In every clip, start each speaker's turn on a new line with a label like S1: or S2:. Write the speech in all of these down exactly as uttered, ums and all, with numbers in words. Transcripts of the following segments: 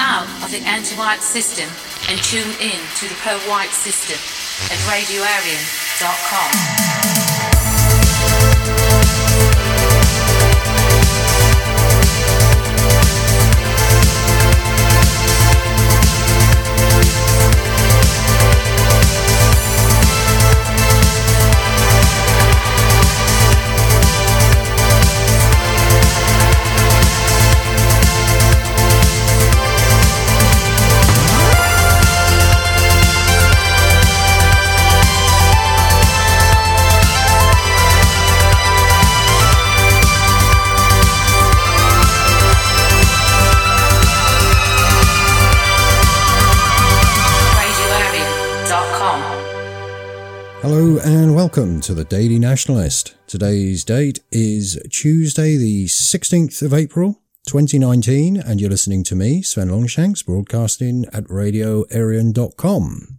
S1: out of the anti-white system and tune in to the pro-white system at radio arian dot com.
S2: Hello and welcome to the Daily Nationalist. Today's date is Tuesday the sixteenth of April twenty nineteen and you're listening to me, Sven Longshanks, broadcasting at radio arian dot com.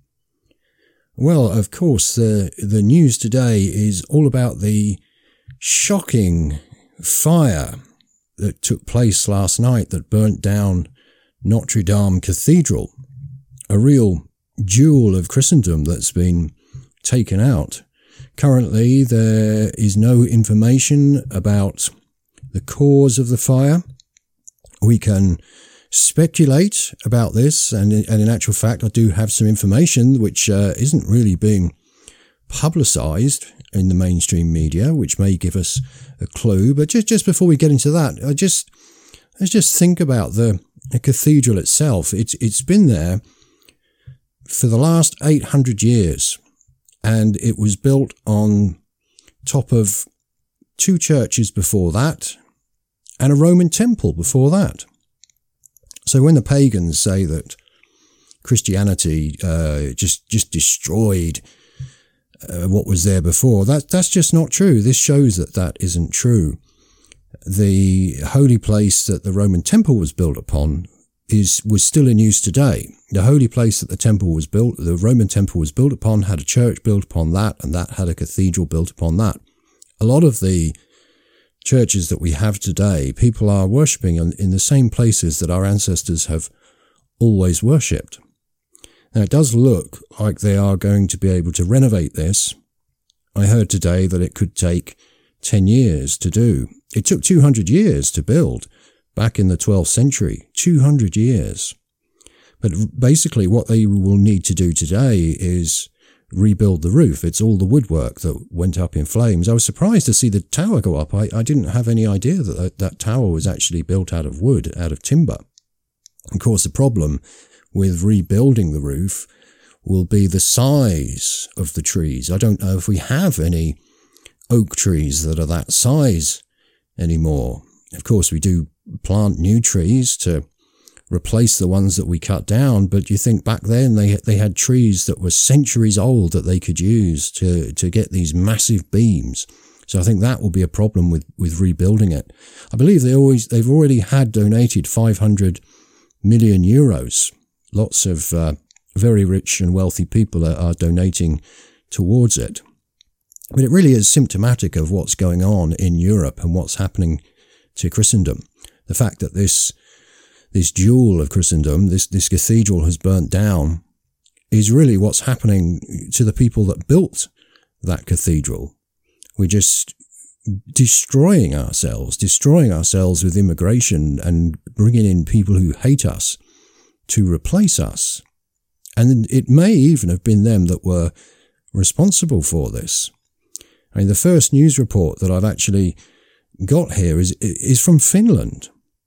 S2: Well, of course, the, the news today is all about the shocking fire that took place last night that burnt down Notre Dame Cathedral, a real jewel of Christendom that's been taken out. Currently, there is no information about the cause of the fire. We can speculate about this, and, and in actual fact, I do have some information which uh, isn't really being publicised in the mainstream media, which may give us a clue. But just, just before we get into that, I just let's just think about the, the cathedral itself. It's it's been there for the last eight hundred years. And it was built on top of two churches before that and a Roman temple before that. So when the pagans say that Christianity uh, just just destroyed uh, what was there before, that that's just not true. This shows that that isn't true. The holy place that the Roman temple was built upon is was still in use today. The holy place that the temple was built, the Roman temple was built upon, had a church built upon that, and that had a cathedral built upon that. A lot of the churches that we have today, people are worshipping in, in the same places that our ancestors have always worshipped. Now, it does look like they are going to be able to renovate this. I heard today that it could take ten years to do. It took two hundred years to build. Back in the twelfth century, two hundred years. But basically what they will need to do today is rebuild the roof. It's all the woodwork that went up in flames. I was surprised to see the tower go up. I, I didn't have any idea that, that that tower was actually built out of wood, out of timber. Of course, the problem with rebuilding the roof will be the size of the trees. I don't know if we have any oak trees that are that size anymore. Of course, we do plant new trees to replace the ones that we cut down, but you think back then they they had trees that were centuries old that they could use to to get these massive beams. So I think that will be a problem with with rebuilding it. I believe they always they've already had donated five hundred million euros. Lots of uh, very rich and wealthy people are, are donating towards it. But it really is symptomatic of what's going on in Europe and what's happening to Christendom. The fact that this this jewel of Christendom, this, this cathedral has burnt down, is really what's happening to the people that built that cathedral. We're just destroying ourselves, destroying ourselves with immigration and bringing in people who hate us to replace us. And it may even have been them that were responsible for this. I mean, the first news report that I've actually got here is is from Finland.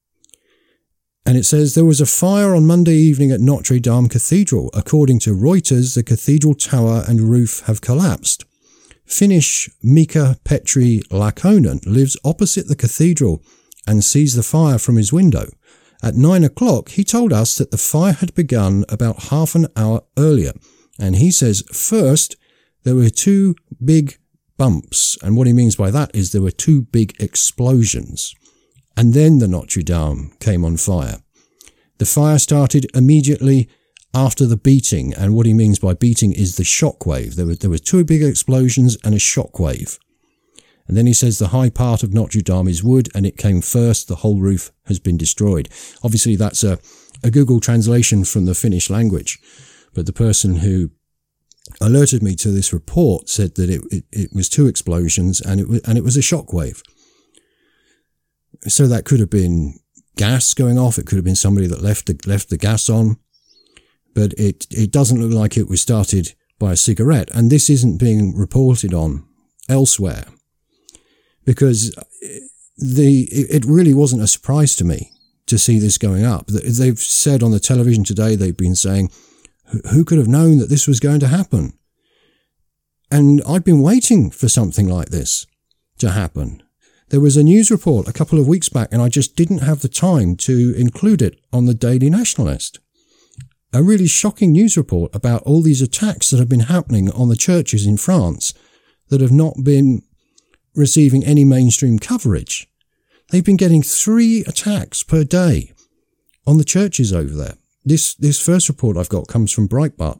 S2: And it says there was a fire on Monday evening at Notre Dame Cathedral. According to Reuters, the cathedral tower and roof have collapsed. Finnish Mika Petri Lakonen lives opposite the cathedral and sees the fire from his window. At nine o'clock, he told us that the fire had begun about half an hour earlier. And he says, first, there were two big bumps. And what he means by that is there were two big explosions. And then the Notre Dame came on fire. The fire started immediately after the beating, and what he means by beating is the shock wave. There were, there were two big explosions and a shock wave. And then he says the high part of Notre Dame is wood and it came first. The whole roof has been destroyed. Obviously, that's a, a Google translation from the Finnish language. But the person who alerted me to this report said that it, it, it was two explosions and it was, and it was a shockwave. So that could have been gas going off. It could have been somebody that left the, left the gas on. But it, it doesn't look like it was started by a cigarette. And this isn't being reported on elsewhere, because the it really wasn't a surprise to me to see this going up. They've said on the television today, they've been saying, who could have known that this was going to happen? And I've been waiting for something like this to happen. There was a news report a couple of weeks back, and I just didn't have the time to include it on the Daily Nationalist. A really shocking news report about all these attacks that have been happening on the churches in France that have not been receiving any mainstream coverage. They've been getting three attacks per day on the churches over there. This, this first report I've got comes from Breitbart.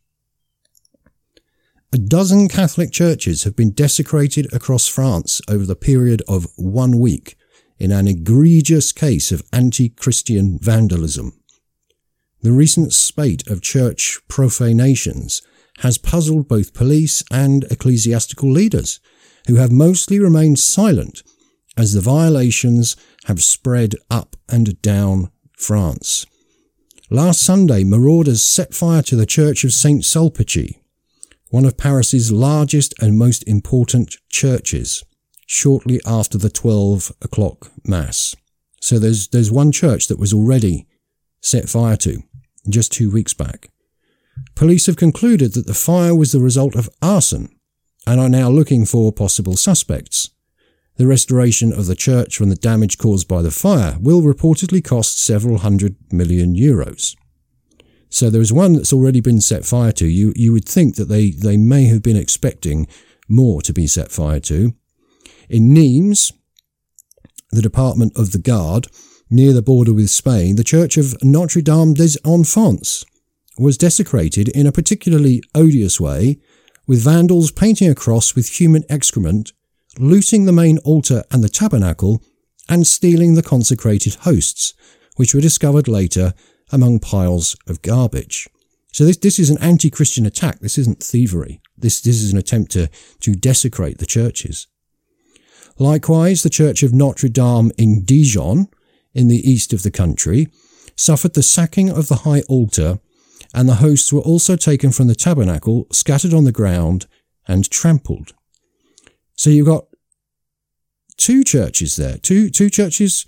S2: A dozen Catholic churches have been desecrated across France over the period of one week in an egregious case of anti-Christian vandalism. The recent spate of church profanations has puzzled both police and ecclesiastical leaders, who have mostly remained silent as the violations have spread up and down France. Last Sunday, marauders set fire to the Church of Saint Sulpice, one of Paris's largest and most important churches, shortly after the twelve o'clock Mass. So there's there's one church that was already set fire to just two weeks back. Police have concluded that the fire was the result of arson and are now looking for possible suspects. The restoration of the church from the damage caused by the fire will reportedly cost several hundred million euros. So there is one that's already been set fire to. You you would think that they, they may have been expecting more to be set fire to. In Nimes, the Department of the Gard, near the border with Spain, the church of Notre Dame des Enfants was desecrated in a particularly odious way, with vandals painting a cross with human excrement, looting the main altar and the tabernacle, and stealing the consecrated hosts, which were discovered later among piles of garbage. So this, this is an anti-Christian attack. This isn't thievery. This, this is an attempt to, to desecrate the churches. Likewise, the Church of Notre Dame in Dijon, in the east of the country, suffered the sacking of the high altar, and the hosts were also taken from the tabernacle, scattered on the ground, and trampled. So you've got two churches there, two two churches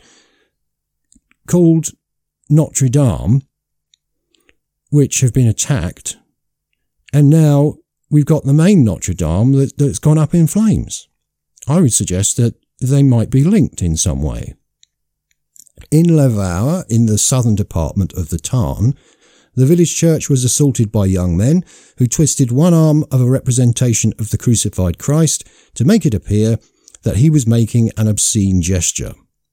S2: called Notre Dame, which have been attacked, and now we've got the main Notre Dame that, that's gone up in flames. I would suggest that they might be linked in some way. In Lavaux, in the southern department of the Tarn, the village church was assaulted by young men who twisted one arm of a representation of the crucified Christ to make it appear that he was making an obscene gesture.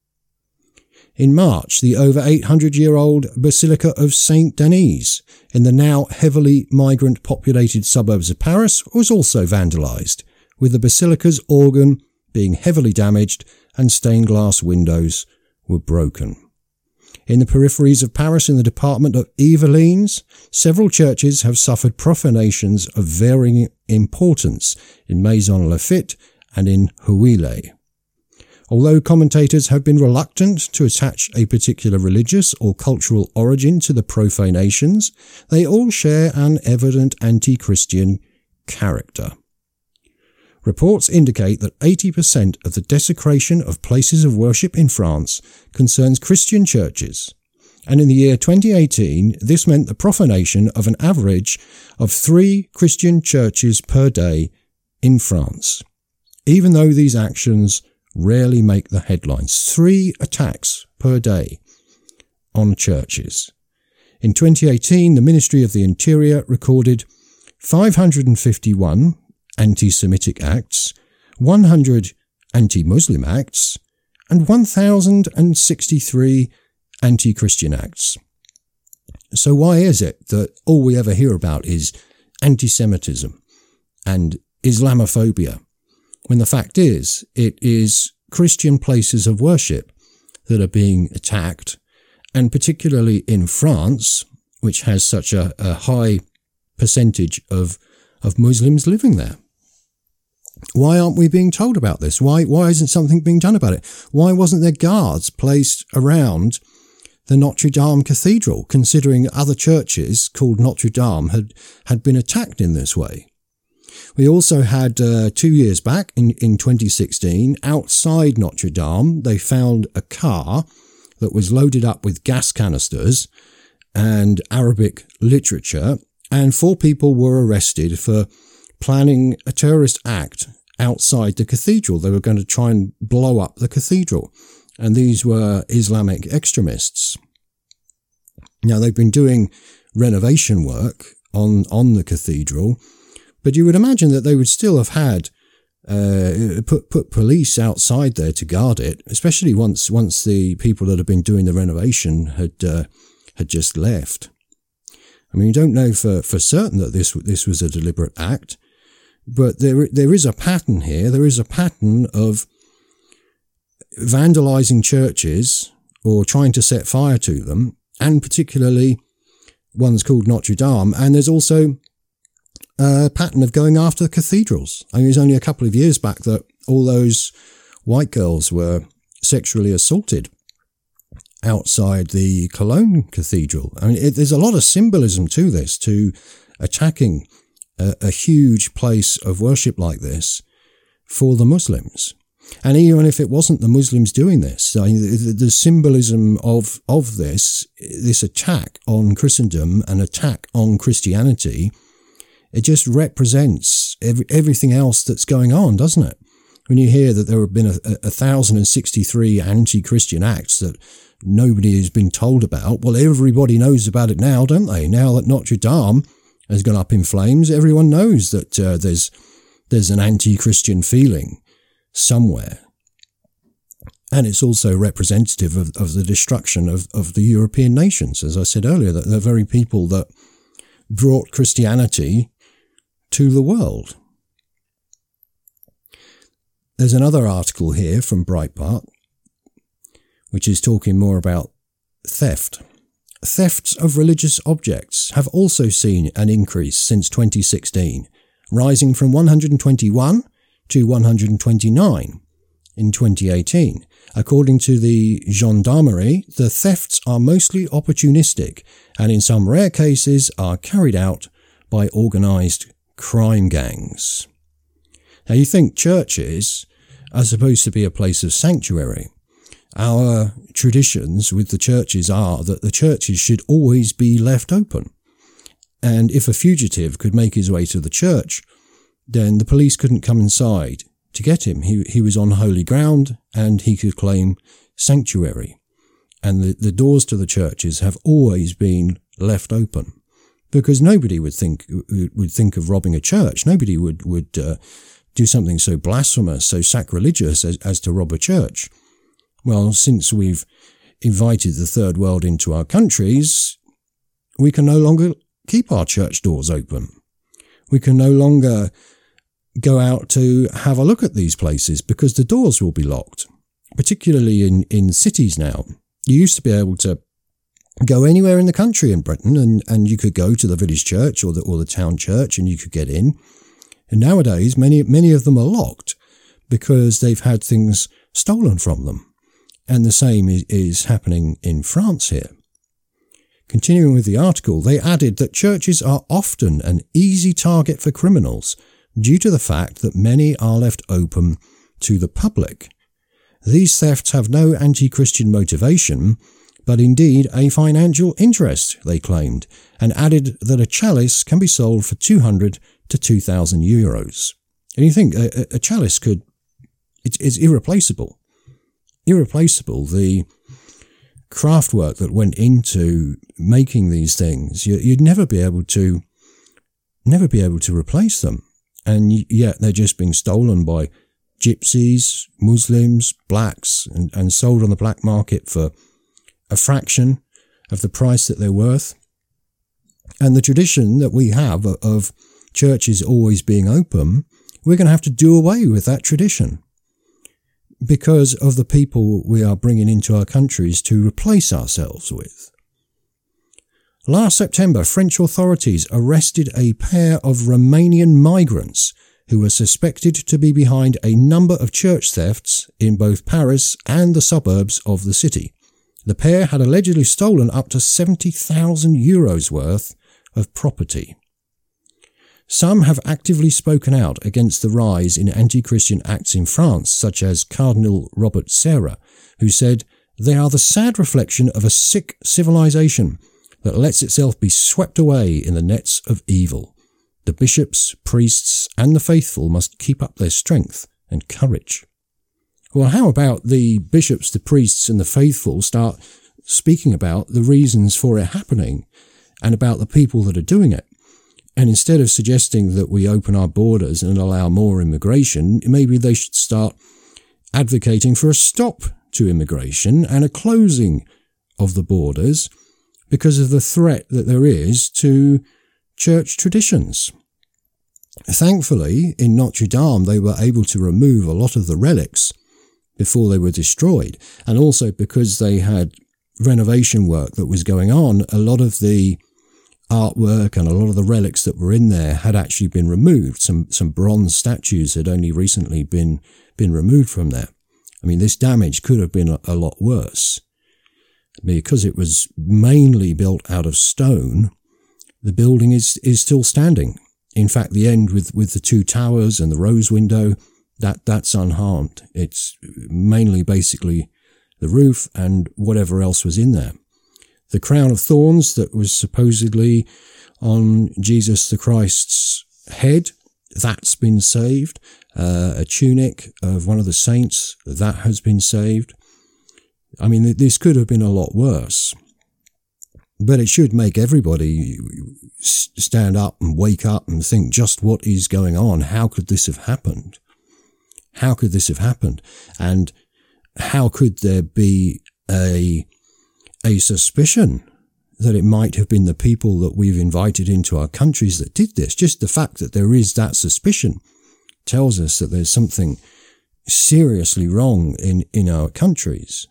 S2: In March, the over eight hundred year old Basilica of Saint Denis, in the now heavily migrant-populated suburbs of Paris, was also vandalised, with the basilica's organ being heavily damaged and stained glass windows were broken. In the peripheries of Paris, in the department of Yvelines, several churches have suffered profanations of varying importance in Maison Lafitte and in Houillé. Although commentators have been reluctant to attach a particular religious or cultural origin to the profanations, they all share an evident anti-Christian character. Reports indicate that eighty percent of the desecration of places of worship in France concerns Christian churches, and in the year twenty eighteen, this meant the profanation of an average of three Christian churches per day in France, even though these actions rarely make the headlines. Three attacks per day on churches. In twenty eighteen, the Ministry of the Interior recorded five hundred fifty-one anti-Semitic acts, one hundred anti-Muslim acts, and one thousand sixty-three anti-Christian acts. So why is it that all we ever hear about is anti-Semitism and Islamophobia when the fact is, it is Christian places of worship that are being attacked, and particularly in France, which has such a, a high percentage of, of Muslims living there. Why aren't we being told about this? Why, why isn't something being done about it? Why wasn't there guards placed around the Notre Dame Cathedral, considering other churches called Notre Dame had, had been attacked in this way? We also had, uh, two years back in, in twenty sixteen, outside Notre Dame, they found a car that was loaded up with gas canisters and Arabic literature, and four people were arrested for planning a terrorist act outside the cathedral. They were going to try and blow up the cathedral, and these were Islamic extremists. Now, they've been doing renovation work on, on the cathedral, but you would imagine that they would still have had uh, put put police outside there to guard it, especially once once the people that have been doing the renovation had uh, had just left. I mean, you don't know for, for certain that this this was a deliberate act, but there there is a pattern here. There is a pattern of vandalizing churches or trying to set fire to them, and particularly ones called Notre Dame. And there's also a pattern of going after cathedrals. I mean, it was only a couple of years back that all those white girls were sexually assaulted outside the Cologne Cathedral. I mean, it, there's a lot of symbolism to this, to attacking a, a huge place of worship like this for the Muslims. And even if it wasn't the Muslims doing this, I mean, the, the symbolism of, of this, this attack on Christendom, an attack on Christianity, it just represents every, everything else that's going on, doesn't it? When you hear that there have been a, a, a thousand and sixty-three anti-Christian acts that nobody has been told about, well, everybody knows about it now, don't they? Now that Notre Dame has gone up in flames, everyone knows that uh, there's there's an anti-Christian feeling somewhere. And it's also representative of, of the destruction of, of the European nations. As I said earlier, that the very people that brought Christianity to the world. There's another article here from Breitbart, which is talking more about theft. Thefts of religious objects have also seen an increase since twenty sixteen, rising from one hundred twenty-one to one hundred twenty-nine in twenty eighteen. According to the gendarmerie, the thefts are mostly opportunistic and in some rare cases are carried out by organised crime gangs. Now, you think churches are supposed to be a place of sanctuary. Our traditions with the churches are that the churches should always be left open. And if a fugitive could make his way to the church, then the police couldn't come inside to get him. He, he was on holy ground and he could claim sanctuary. And the, the doors to the churches have always been left open, because nobody would think would think of robbing a church. Nobody would would uh, do something so blasphemous, so sacrilegious as, as to rob a church. Well, since we've invited the third world into our countries, we can no longer keep our church doors open. We can no longer go out to have a look at these places because the doors will be locked, particularly in, in cities now. You used to be able to go anywhere in the country in Britain and, and you could go to the village church or the, or the town church and you could get in. And nowadays, many, many of them are locked because they've had things stolen from them. And the same is, is happening in France here. Continuing with the article, they added that churches are often an easy target for criminals due to the fact that many are left open to the public. These thefts have no anti-Christian motivation, but indeed a financial interest, they claimed, and added that a chalice can be sold for two hundred to two thousand euros. And you think a, a chalice could, it, it's irreplaceable. Irreplaceable. The craftwork that went into making these things, you, you'd never be able to, never be able to replace them. And yet they're just being stolen by gypsies, Muslims, blacks, and, and sold on the black market for a fraction of the price that they're worth. And the tradition that we have of churches always being open, we're going to have to do away with that tradition because of the people we are bringing into our countries to replace ourselves with. Last September, French authorities arrested a pair of Romanian migrants who were suspected to be behind a number of church thefts in both Paris and the suburbs of the city. The pair had allegedly stolen up to seventy thousand euros worth of property. Some have actively spoken out against the rise in anti-Christian acts in France, such as Cardinal Robert Serra, who said, "They are the sad reflection of a sick civilization that lets itself be swept away in the nets of evil. The bishops, priests, and the faithful must keep up their strength and courage." Well, how about the bishops, the priests, and the faithful start speaking about the reasons for it happening and about the people that are doing it? And instead of suggesting that we open our borders and allow more immigration, maybe they should start advocating for a stop to immigration and a closing of the borders because of the threat that there is to church traditions. Thankfully, in Notre Dame, they were able to remove a lot of the relics before they were destroyed. And also because they had renovation work that was going on, a lot of the artwork and a lot of the relics that were in there had actually been removed. Some some bronze statues had only recently been been removed from there. I mean, this damage could have been a, a lot worse. Because it was mainly built out of stone, the building is is still standing. In fact, the end with, with the two towers and the rose window, that that's unharmed. It's mainly basically the roof and whatever else was in there. The crown of thorns that was supposedly on Jesus the Christ's head, that's been saved. Uh, a tunic of one of the saints, that has been saved. I mean, this could have been a lot worse. But it should make everybody stand up and wake up and think, just what is going on? How could this have happened? How could this have happened? And how could there be a a suspicion that it might have been the people that we've invited into our countries that did this? Just the fact that there is that suspicion tells us that there's something seriously wrong in, in our countries.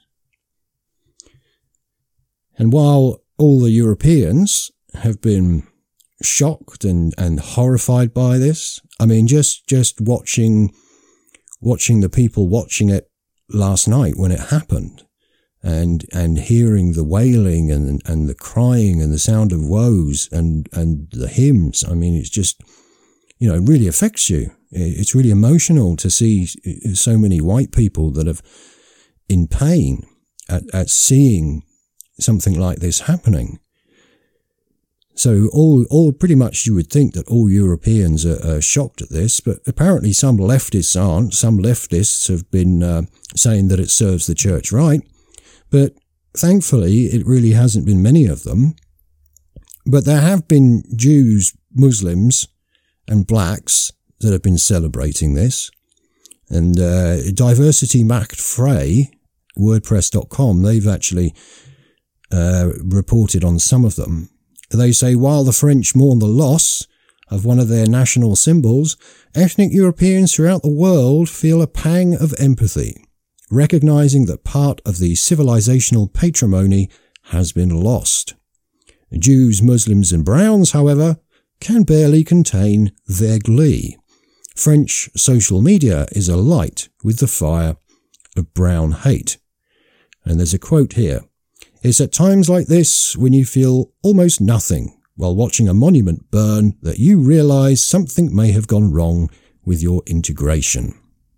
S2: And while all the Europeans have been shocked and, and horrified by this, I mean, just, just watching, watching the people watching it last night when it happened and, and hearing the wailing and, and the crying and the sound of woes and, and the hymns. I mean, it's just, you know, it really affects you. It's really emotional to see so many white people that are in pain at, at seeing something like this happening. So all, all pretty much you would think that all Europeans are, are shocked at this, but apparently some leftists aren't. Some leftists have been uh, saying that it serves the church right, but thankfully it really hasn't been many of them. But there have been Jews, Muslims, and blacks that have been celebrating this. And uh, Diversity Macht Frei, WordPress dot com, they've actually uh, reported on some of them. They say, while the French mourn the loss of one of their national symbols, ethnic Europeans throughout the world feel a pang of empathy, recognizing that part of the civilizational patrimony has been lost. Jews, Muslims, and Browns, however, can barely contain their glee. French social media is alight with the fire of brown hate. And there's a quote here. It's at times like this, when you feel almost nothing while watching a monument burn, that you realize something may have gone wrong with your integration.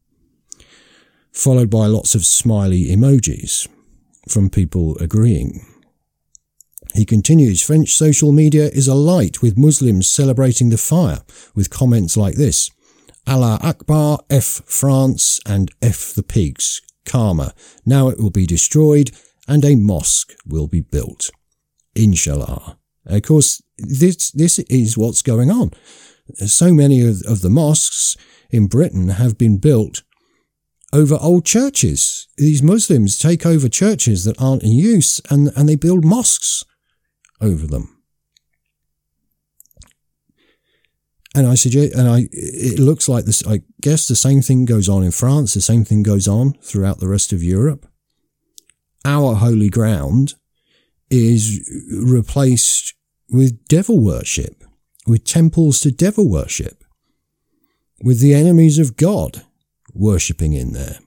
S2: Followed by lots of smiley emojis from people agreeing. He continues, French social media is alight with Muslims celebrating the fire with comments like this. Allah Akbar, F France, and F the pigs. Karma. Now it will be destroyed and a mosque will be built. Inshallah. Of course, this this is what's going on. So many of, of the mosques in Britain have been built over old churches. These Muslims take over churches that aren't in use and, and they build mosques over them. And I suggest, and I, it looks like this, I guess the same thing goes on in France, the same thing goes on throughout the rest of Europe. Our holy ground is replaced with devil worship, with temples to devil worship, with the enemies of God worshipping in there.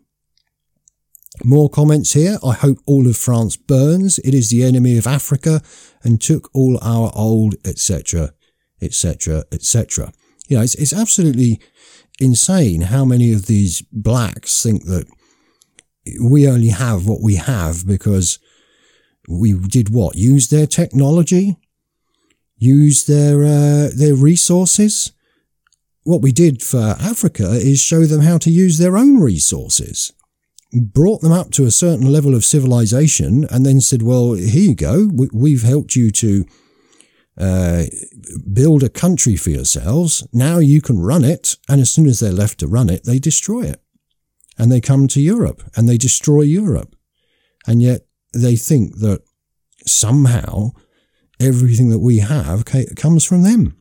S2: More comments here. I hope all of France burns. It is the enemy of Africa and took all our old, et cetera, et cetera, et cetera. You know, it's, it's absolutely insane how many of these blacks think that we only have what we have because we did what? Use their technology? Use their, uh, their resources? What we did for Africa is show them how to use their own resources. Brought them up to a certain level of civilization and then said, well, here you go. We've helped you to uh, build a country for yourselves. Now you can run it. And as soon as they're left to run it, they destroy it. And they come to Europe and they destroy Europe. And yet they think that somehow everything that we have comes from them.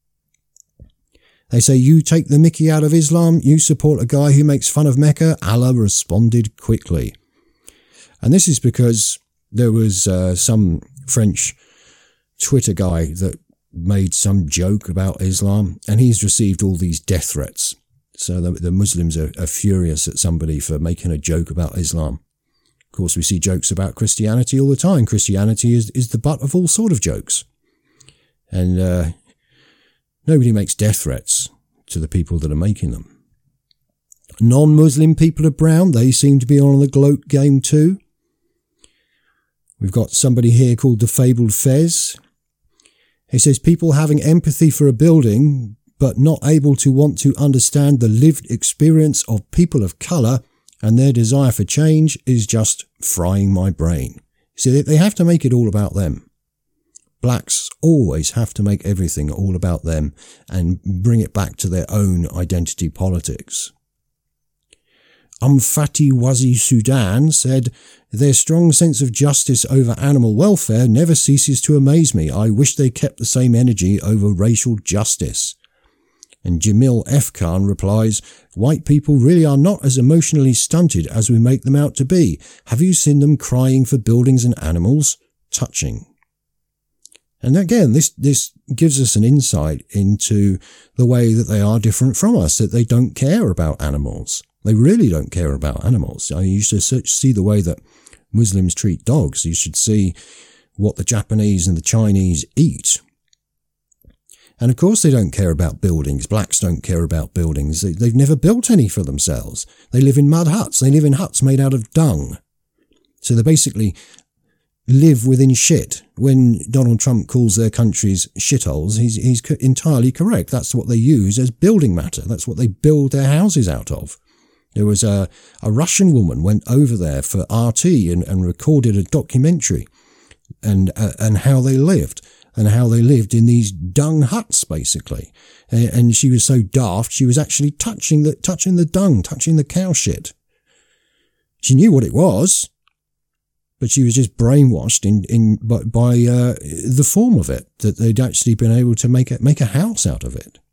S2: They say, you take the mickey out of Islam, you support a guy who makes fun of Mecca. Allah responded quickly. And this is because there was uh, some French Twitter guy that made some joke about Islam, and he's received all these death threats. So the, the Muslims are, are furious at somebody for making a joke about Islam. Of course, we see jokes about Christianity all the time. Christianity is, is the butt of all sort of jokes. And uh, nobody makes death threats to the people that are making them. Non-Muslim people are brown. They seem to be on the gloat game too. We've got somebody here called the Fabled Fez. He says, people having empathy for a building, but not able to want to understand the lived experience of people of colour and their desire for change is just frying my brain. See, they have to make it all about them. Blacks always have to make everything all about them and bring it back to their own identity politics. Umfati Wazi Sudan said, their strong sense of justice over animal welfare never ceases to amaze me. I wish they kept the same energy over racial justice. And Jamil F. Khan replies, white people really are not as emotionally stunted as we make them out to be. Have you seen them crying for buildings and animals? Touching. And again, this, this gives us an insight into the way that they are different from us, that they don't care about animals. They really don't care about animals. I mean, you should see the way that Muslims treat dogs. You should see what the Japanese and the Chinese eat. And of course they don't care about buildings. Blacks don't care about buildings. They, they've never built any for themselves. They live in mud huts. They live in huts made out of dung. So they basically live within shit. When Donald Trump calls their countries shitholes, he's, he's entirely correct. That's what they use as building matter. That's what they build their houses out of. There was a, a Russian woman went over there for R T and, and recorded a documentary and, uh, and how they lived and how they lived in these dung huts, basically. And, and she was so daft, she was actually touching the, touching the dung, touching the cow shit. She knew what it was, but she was just brainwashed in, in, by, by, uh, the form of it, that they'd actually been able to make it, make a house out of it.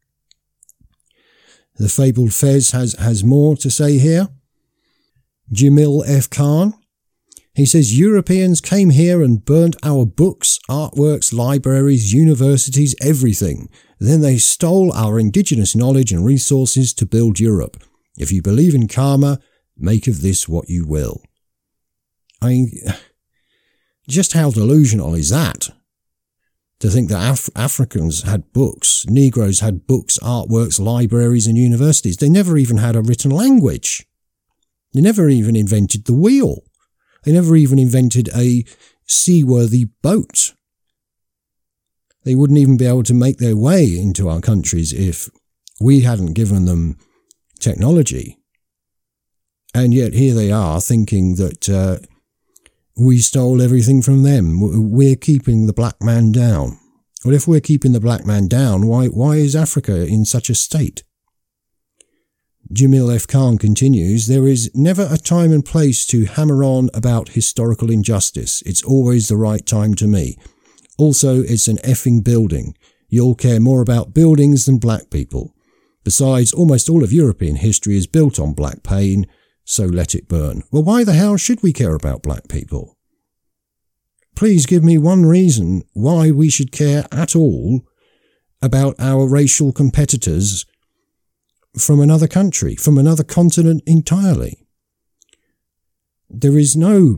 S2: The Fabled Fez has, has more to say here. Jamil F. Khan. He says, Europeans came here and burnt our books, artworks, libraries, universities, everything. Then they stole our indigenous knowledge and resources to build Europe. If you believe in karma, make of this what you will. I mean, just how delusional is that? To think that Af- Africans had books, Negroes had books, artworks, libraries and universities. They never even had a written language. They never even invented the wheel. They never even invented a seaworthy boat. They wouldn't even be able to make their way into our countries if we hadn't given them technology. And yet here they are thinking that uh, we stole everything from them. We're keeping the black man down. Well, if we're keeping the black man down, why, why is Africa in such a state? Jamil F. Khan continues, there is never a time and place to hammer on about historical injustice. It's always the right time to me. Also, it's an effing building. you'll care more about buildings than black people. Besides, almost all of European history is built on black pain, so let it burn. Well, why the hell should we care about black people? Please give me one reason why we should care at all about our racial competitors from another country, from another continent entirely. There is no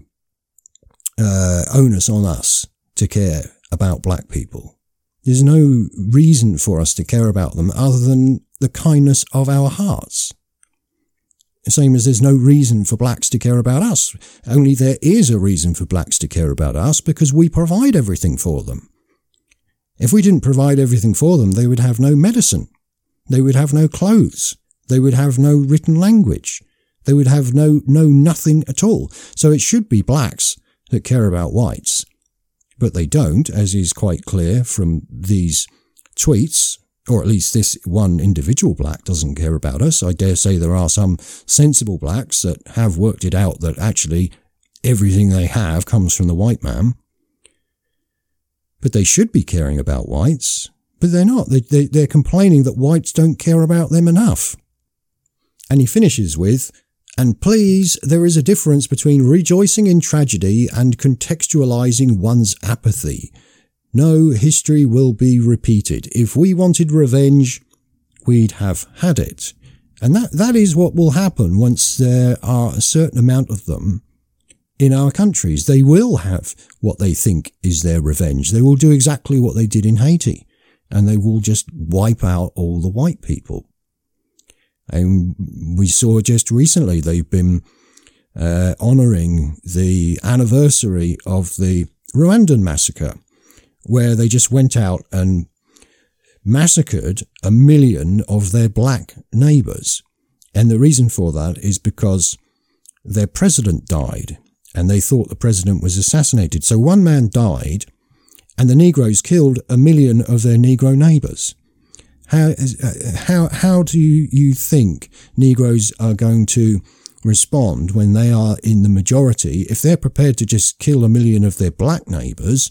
S2: uh, onus on us to care about black people. There's no reason for us to care about them other than the kindness of our hearts. Same as there's no reason for blacks to care about us. Only there is a reason for blacks to care about us because we provide everything for them. If we didn't provide everything for them, they would have no medicine. They would have no clothes. They would have no written language. They would have no, no nothing at all. So it should be blacks that care about whites. But they don't, as is quite clear from these tweets, or at least this one individual black doesn't care about us. I dare say there are some sensible blacks that have worked it out that actually everything they have comes from the white man. But they should be caring about whites. But they're not. They, they, they're complaining that whites don't care about them enough. And he finishes with, and please, there is a difference between rejoicing in tragedy and contextualizing one's apathy. No, history will be repeated. If we wanted revenge, we'd have had it. And that, that is what will happen once there are a certain amount of them in our countries. They will have what they think is their revenge. They will do exactly what they did in Haiti. And they will just wipe out all the white people. And we saw just recently they've been uh, honouring the anniversary of the Rwandan massacre, where they just went out and massacred a million of their black neighbours. And the reason for that is because their president died, and they thought the president was assassinated. So one man died, and the Negroes killed a million of their Negro neighbours. How, how, how do you think Negroes are going to respond when they are in the majority? If they're prepared to just kill a million of their black neighbours,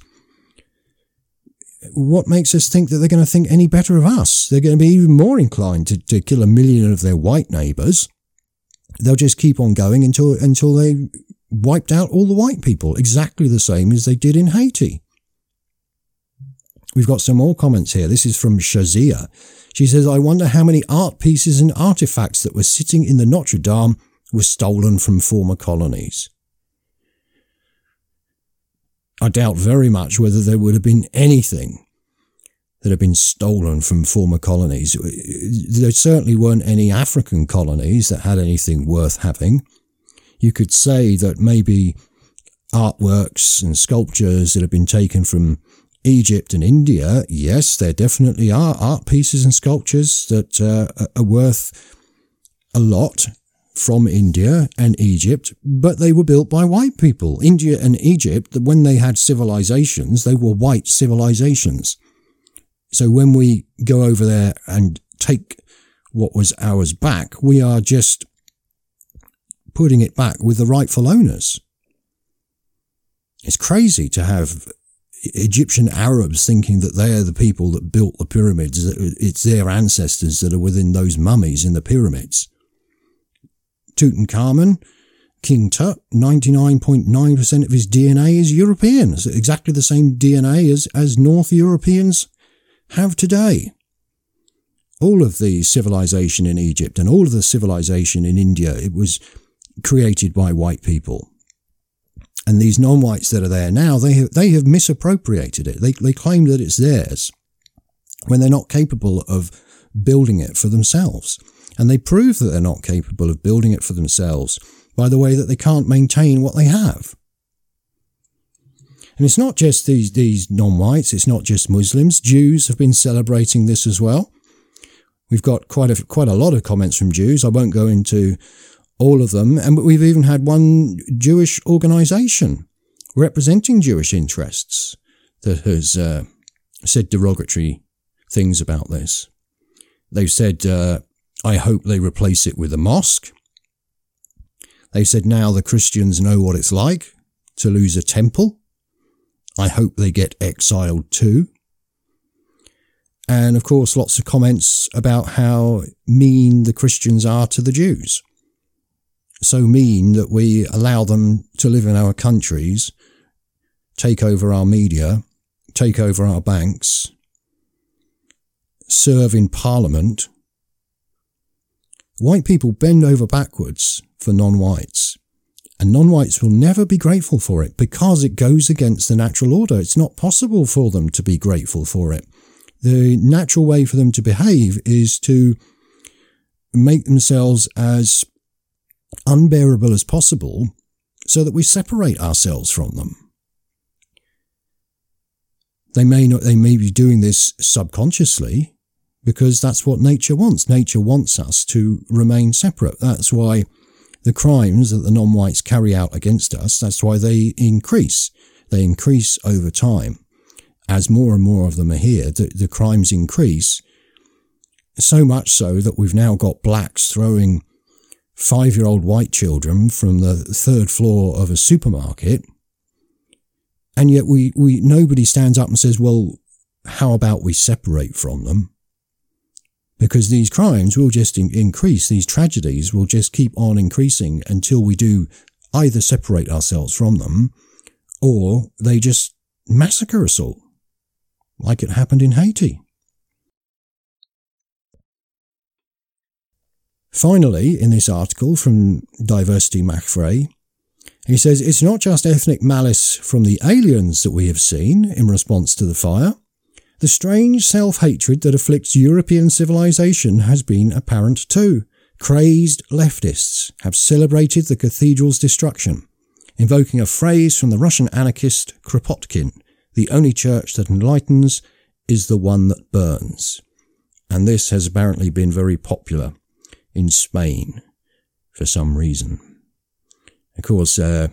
S2: what makes us think that they're going to think any better of us? They're going to be even more inclined to, to kill a million of their white neighbours. They'll just keep on going until, until they wiped out all the white people, exactly the same as they did in Haiti. We've got some more comments here. This is from Shazia. She says, I wonder how many art pieces and artifacts that were sitting in the Notre Dame were stolen from former colonies. I doubt very much whether there would have been anything that had been stolen from former colonies. There certainly weren't any African colonies that had anything worth having. You could say that maybe artworks and sculptures that have been taken from Egypt and India, yes, there definitely are art pieces and sculptures that uh, are worth a lot from India and Egypt, but they were built by white people. India and Egypt, when they had civilizations, they were white civilizations. So when we go over there and take what was ours back, we are just putting it back with the rightful owners. It's crazy to have Egyptian Arabs thinking that they're the people that built the pyramids, that it's their ancestors that are within those mummies in the pyramids. Tutankhamun, King Tut, ninety-nine point nine percent of his D N A is European. It's exactly the same D N A as, as North Europeans have today. All of the civilization in Egypt and all of the civilization in India, it was created by white people. And these non-whites that are there now, they have, they have misappropriated it. They, they claim that it's theirs when they're not capable of building it for themselves. And they prove that they're not capable of building it for themselves by the way that they can't maintain what they have. And it's not just these, these non-whites, it's not just Muslims. Jews have been celebrating this as well. We've got quite a, quite a lot of comments from Jews. I won't go into all of them. And we've even had one Jewish organisation representing Jewish interests that has uh, said derogatory things about this. They've said, uh, I hope they replace it with a mosque. They said now the Christians know what it's like to lose a temple. I hope they get exiled too. And of course, lots of comments about how mean the Christians are to the Jews. So mean that we allow them to live in our countries, take over our media, take over our banks, serve in parliament. White people bend over backwards for non-whites, and non-whites will never be grateful for it because it goes against the natural order. It's not possible for them to be grateful for it. The natural way for them to behave is to make themselves as unbearable as possible so that we separate ourselves from them. They may not, they may be doing this subconsciously because that's what nature wants. Nature wants us to remain separate. That's why the crimes that the non-whites carry out against us, that's why they increase. They increase over time. As more and more of them are here, the, the crimes increase, so much so that we've now got blacks throwing five-year-old white children from the third floor of a supermarket, and yet we, we nobody stands up and says, well, how about we separate from them? Because these crimes will just in- increase, these tragedies will just keep on increasing until we do either separate ourselves from them, or they just massacre us all, like it happened in Haiti. Finally, in this article from Diversity McFray, he says, it's not just ethnic malice from the aliens that we have seen in response to the fire. The strange self-hatred that afflicts European civilization has been apparent too. Crazed leftists have celebrated the cathedral's destruction, invoking a phrase from the Russian anarchist Kropotkin, the only church that enlightens is the one that burns. And this has apparently been very popular in Spain for some reason. Of course, uh,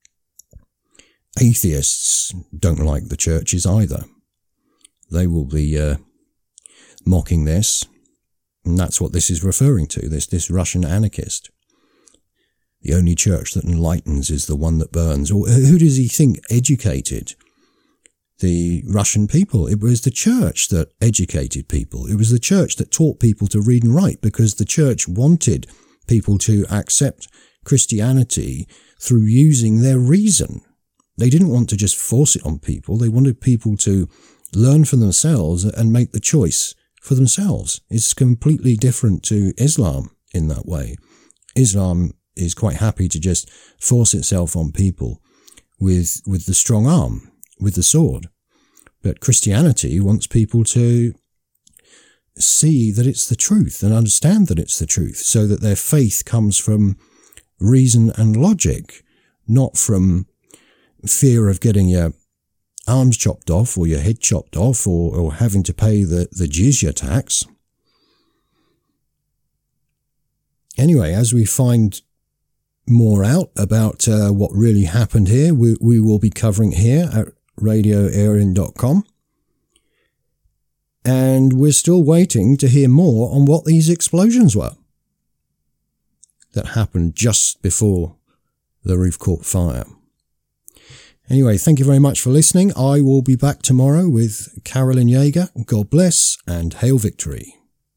S2: atheists don't like the churches either. They will be uh, mocking this, and that's what this is referring to, this, this Russian anarchist. The only church that enlightens is the one that burns. Or who does he think educated the Russian people? It was the church that educated people. It was the church that taught people to read and write, because the church wanted people to accept Christianity through using their reason. They didn't want to just force it on people. They wanted people to learn for themselves and make the choice for themselves. It's completely different to Islam in that way. Islam is quite happy to just force itself on people with, with the strong arm, with the sword. But Christianity wants people to see that it's the truth and understand that it's the truth, so that their faith comes from reason and logic, not from fear of getting your arms chopped off or your head chopped off, or, or having to pay the, the jizya tax. Anyway, as we find more out about uh, what really happened here, we, we will be covering it here at radio arian dot com. And we're still waiting to hear more on what these explosions were that happened just before the roof caught fire. Anyway, thank you very much for listening. I will be back tomorrow with Carolyn Yeager. God bless and hail victory.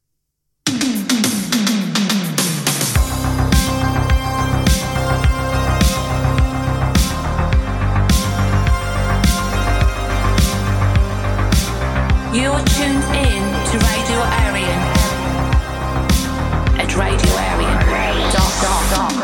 S1: You're tuned in to Radio Arian at radio arian dot com.